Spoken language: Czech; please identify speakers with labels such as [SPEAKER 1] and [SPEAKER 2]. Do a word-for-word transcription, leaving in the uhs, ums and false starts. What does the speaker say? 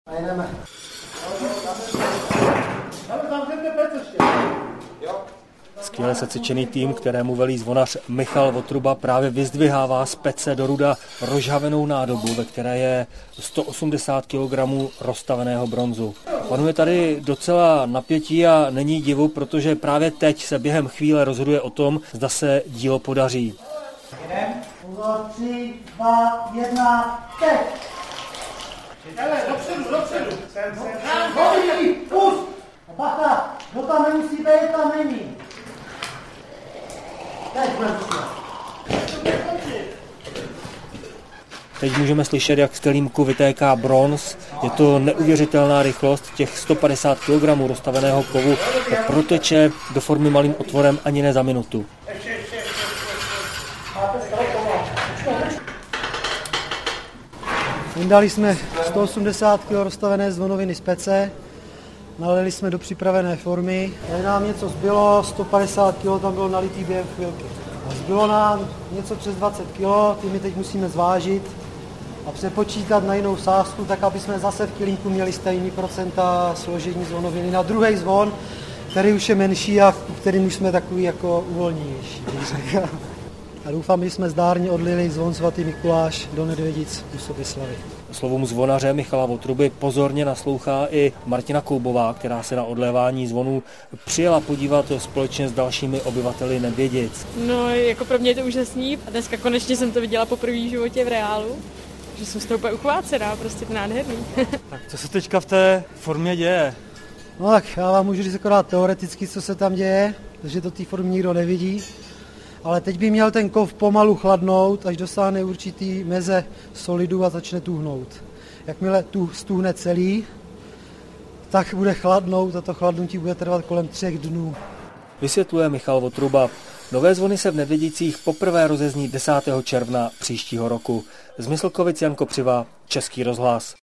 [SPEAKER 1] A jedeme.
[SPEAKER 2] Skvěle secvičený tým, kterému velí zvonař Michal Votruba, právě vyzdvihává z pece do ruda rozžhavenou nádobu, ve které je sto osmdesát kilogramů roztaveného bronzu. Panuje tady docela napětí a není divu, protože právě teď se během chvíle rozhoduje o tom, zda se dílo podaří.
[SPEAKER 1] Jedem. Pozor, tři, dva, jedna, teď!
[SPEAKER 3] Hele, dopředu, dopředu. Sem, sem, sem.
[SPEAKER 1] Hodí, pust! Bacha, kdo tam nemusí být, tam není. Teď budeme
[SPEAKER 2] Teď můžeme slyšet, jak z kelímku vytéká bronz. Je to neuvěřitelná rychlost. Těch sto padesát kilogramů roztaveného kovu proteče do formy malým otvorem ani ne za minutu.
[SPEAKER 1] Vyndali jsme sto osmdesát kilogramů roztavené zvonoviny z pece, nalili jsme do připravené formy. Tady nám něco zbylo, sto padesát kilogramů tam bylo nalitý během chvilky. A zbylo nám něco přes dvacet kilogramů, ty my teď musíme zvážit a přepočítat na jinou sázku, tak aby jsme zase v kilínku měli stejný procenta složení zvonoviny na druhý zvon, který už je menší a u kterým už jsme takový jako uvolnější. A doufám, že jsme zdárně odlili zvon svatý Mikuláš do Nedvědic u Soběslavy.
[SPEAKER 2] Slovům zvonaře Michala Votruby pozorně naslouchá i Martina Koubová, která se na odlévání zvonů přijela podívat společně s dalšími obyvateli Nedvědic.
[SPEAKER 4] No, jako pro mě je to úžasný a dneska konečně jsem to viděla poprvé v životě v reálu, že jsem z toho úplně uchvácená, prostě to nádherný.
[SPEAKER 5] Tak co se teďka v té formě děje?
[SPEAKER 1] No tak já vám můžu říct akorát teoreticky, co se tam děje, protože to té formy nikdo nevidí. Ale teď by měl ten kov pomalu chladnout, až dosáhne určitý meze solidu a začne tuhnout. Jakmile tu stuhne celý, tak bude chladnout a to chladnutí bude trvat kolem třech dnů.
[SPEAKER 2] Vysvětluje Michal Votruba. Nové zvony se v Nedvědicích poprvé rozezní desátého června příštího roku. Z Myslkovic Jan Kopřiva, Český rozhlas.